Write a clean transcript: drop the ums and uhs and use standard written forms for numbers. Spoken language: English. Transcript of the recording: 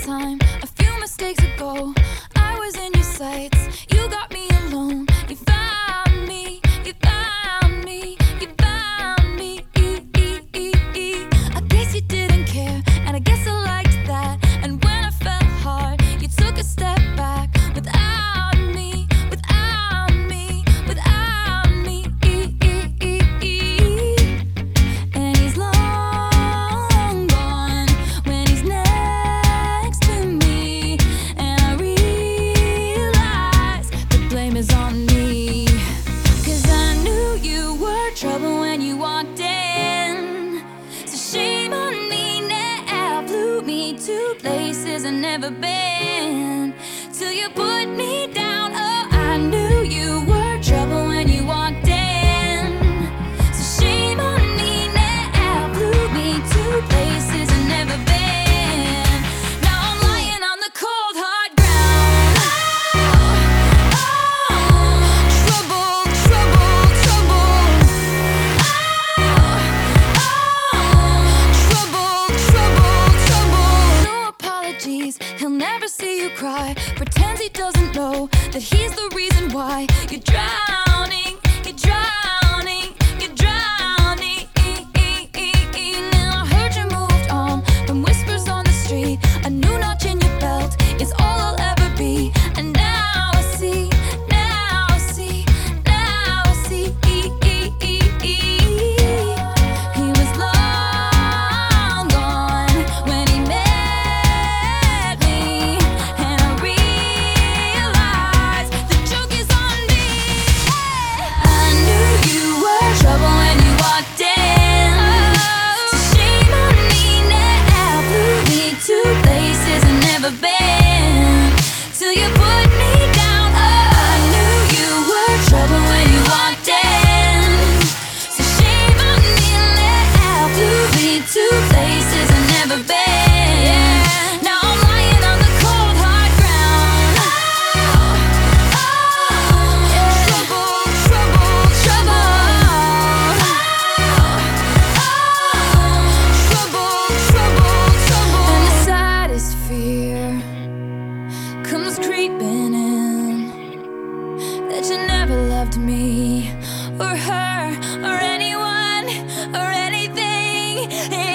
time, a few mistakes ago, I was in your sights. You got me alone. You found me. You found me. You found me. I guess you didn't care, and I guess I liked that. And when I fell hard, you took a step back. Without me, without me, without me. And he's long gone when he's next to me. And I realize the blame is on me. 'Cause I knew you were trouble when you walked in. So shame on me now, flew me to places I've never been. Till you put me down, oh, I knew you were trouble when you walked in. So shame on me now, flew me to places I've never been. Now I'm lying on the cold hard ground. Trouble, trouble, trouble. Trouble, trouble, trouble. No apologies, he'll never see you cry. Pretends he doesn't know that he's the reason why you're drowning, you're drowning, you're drowning. Now I heard you moved on from whispers on the street. A new notch in your belt is all I'll ever be. And now I see, now I see, now I see. He was long gone when he met me. And I realized the joke is on me. I knew you were trouble when you walked in. So shame on me now, flew me to places I've never been. Till you put me down, oh, I knew you were trouble when you walked in. So shame on me now, flew me to places I've never been. Now I'm lying on the cold hard ground. Trouble, trouble, trouble. Trouble, trouble, trouble. And the saddest fear comes creeping in, that you never loved me or her or anyone or anything.